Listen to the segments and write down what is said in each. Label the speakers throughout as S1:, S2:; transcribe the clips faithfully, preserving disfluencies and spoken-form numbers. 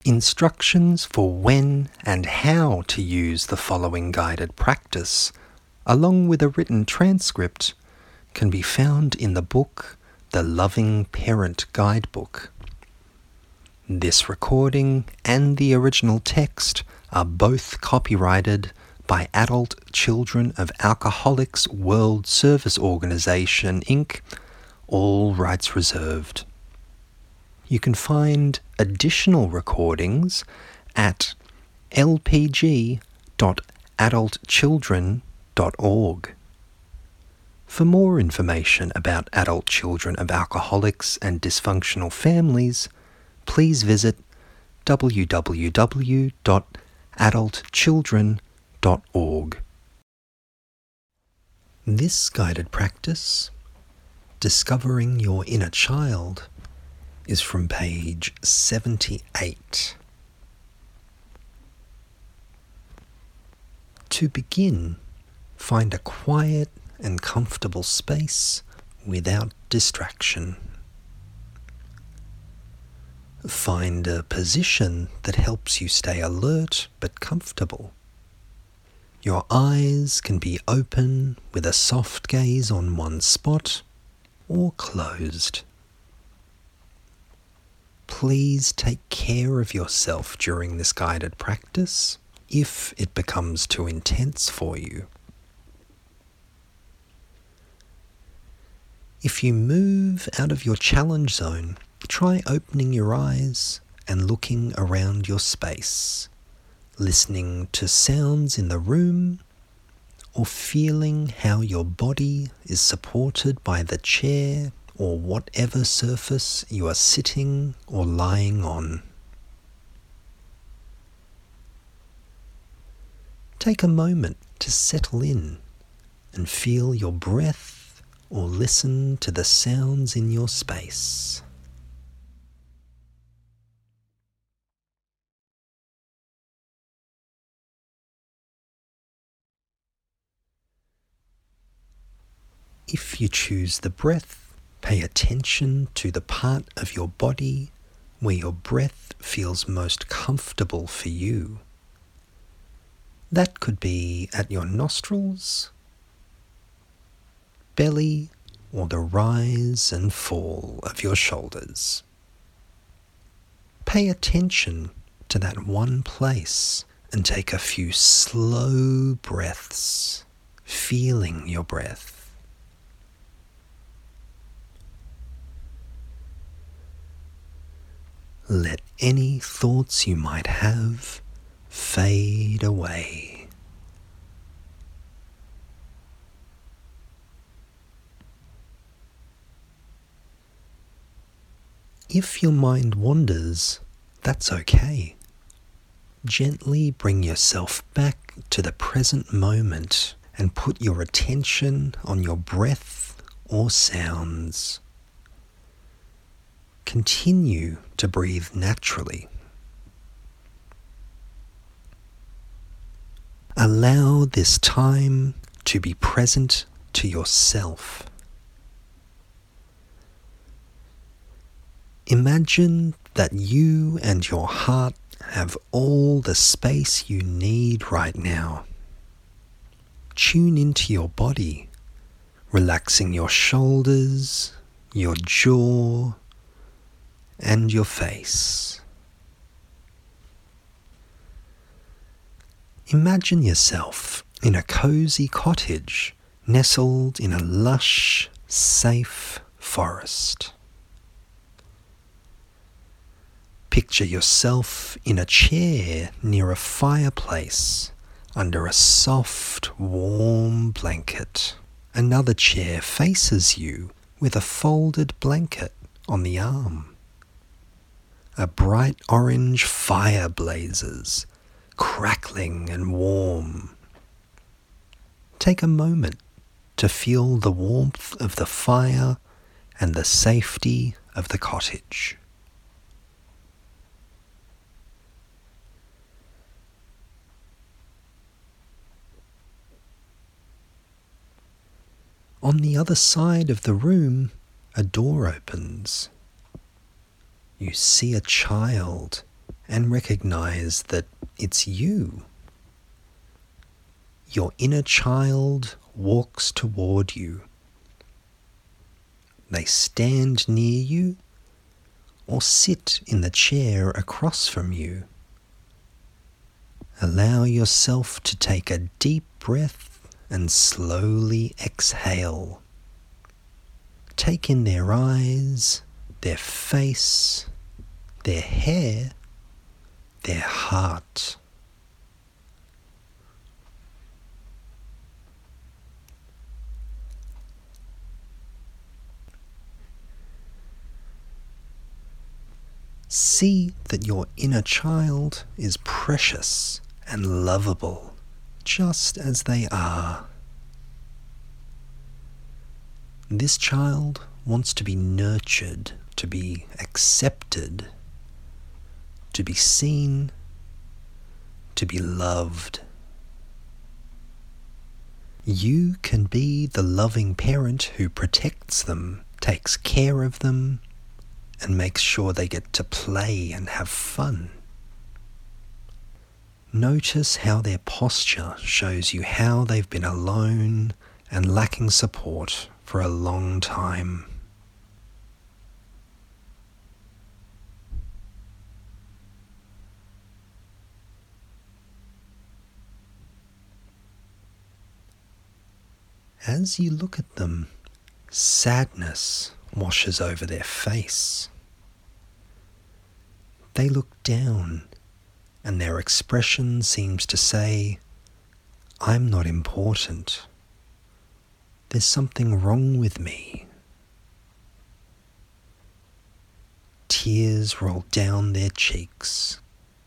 S1: Instructions for when and how to use the following guided practice, along with a written transcript, can be found in the book The Loving Parent Guidebook. This recording and the original text are both copyrighted by Adult Children of Alcoholics World Service Organization, Incorporated, all rights reserved. You can find additional recordings at l p g dot adult children dot org. For more information about adult children of alcoholics and dysfunctional families, please visit w w w dot adult children dot org. This guided practice, Discovering Your Inner Child, is from page seventy-eight. To begin, find a quiet and comfortable space without distraction. Find a position that helps you stay alert but comfortable. Your eyes can be open with a soft gaze on one spot or closed. Please take care of yourself during this guided practice if it becomes too intense for you. If you move out of your challenge zone, try opening your eyes and looking around your space, listening to sounds in the room or feeling how your body is supported by the chair or whatever surface you are sitting or lying on. Take a moment to settle in and feel your breath or listen to the sounds in your space. If you choose the breath, pay attention to the part of your body where your breath feels most comfortable for you. That could be at your nostrils, belly, or the rise and fall of your shoulders. Pay attention to that one place and take a few slow breaths, feeling your breath. Let any thoughts you might have fade away. If your mind wanders, that's okay. Gently bring yourself back to the present moment and put your attention on your breath or sounds. Continue to breathe naturally. Allow this time to be present to yourself. Imagine that you and your heart have all the space you need right now. Tune into your body, relaxing your shoulders, your jaw, and your face. Imagine yourself in a cozy cottage nestled in a lush, safe forest. Picture yourself in a chair near a fireplace under a soft, warm blanket. Another chair faces you with a folded blanket on the arm. A bright orange fire blazes, crackling and warm. Take a moment to feel the warmth of the fire and the safety of the cottage. On the other side of the room, a door opens. You see a child and recognize that it's you. Your inner child walks toward you. They stand near you or sit in the chair across from you. Allow yourself to take a deep breath and slowly exhale. Take in their eyes, their face, their hair, their heart. See that your inner child is precious and lovable, just as they are. This child wants to be nurtured, to be accepted, to be seen, to be loved. You can be the loving parent who protects them, takes care of them, and makes sure they get to play and have fun. Notice how their posture shows you how they've been alone and lacking support for a long time. As you look at them, sadness washes over their face. They look down, and their expression seems to say, "I'm not important. There's something wrong with me." Tears roll down their cheeks.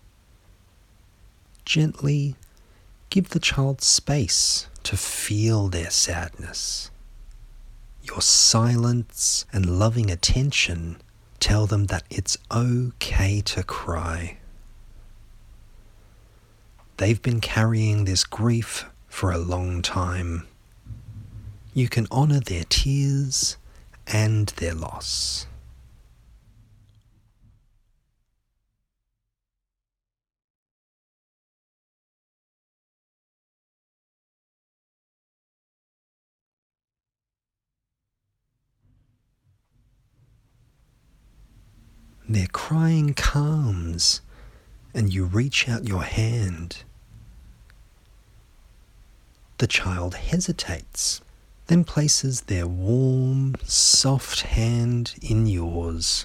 S1: Gently give the child space to feel their sadness. Your silence and loving attention tell them that it's okay to cry. They've been carrying this grief for a long time. You can honor their tears and their loss. Their crying calms, and you reach out your hand. The child hesitates, then places their warm, soft hand in yours.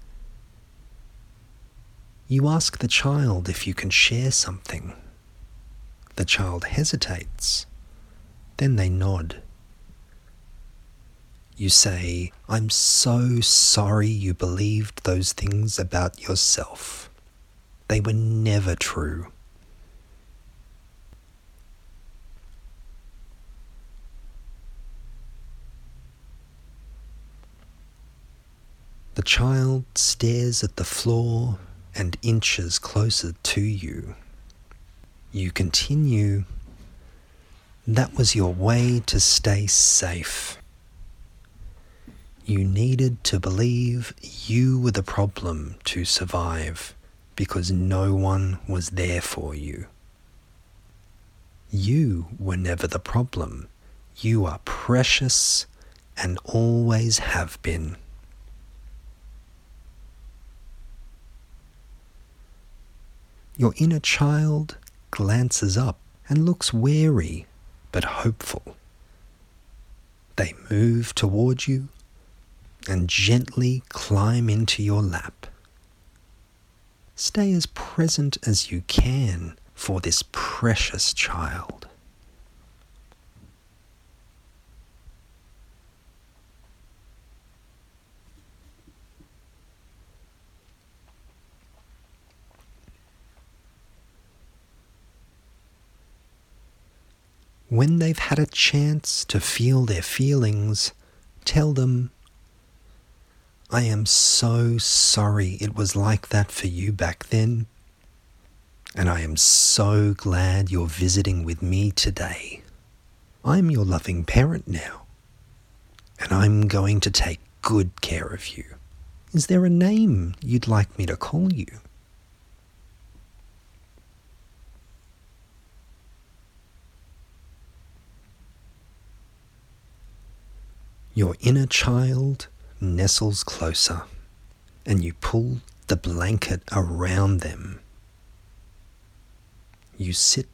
S1: You ask the child if you can share something. The child hesitates, then they nod. You say, "I'm so sorry you believed those things about yourself. They were never true." The child stares at the floor and inches closer to you. You continue, "That was your way to stay safe. You needed to believe you were the problem to survive because no one was there for you. You were never the problem. You are precious and always have been." Your inner child glances up and looks wary but hopeful. They move toward you and gently climb into your lap. Stay as present as you can for this precious child. When they've had a chance to feel their feelings, tell them, "I am so sorry it was like that for you back then, and I am so glad you're visiting with me today. I'm your loving parent now, and I'm going to take good care of you. Is there a name you'd like me to call you?" Your inner child nestles closer, and you pull the blanket around them. You sit